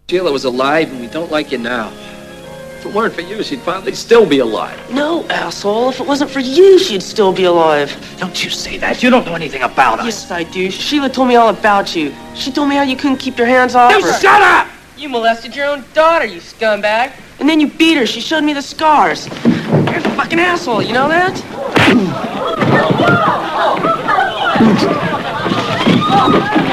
Sheila was alive, and we don't like you now. If it weren't for you, she'd probably still be alive. No, asshole. If it wasn't for you, she'd still be alive. Don't you say that. You don't know anything about us. Yes, I do. Sheila told me all about you. She told me how you couldn't keep your hands off her. Shut up! You molested your own daughter, you scumbag. And then you beat her. She showed me the scars. You're a fucking asshole, you know that?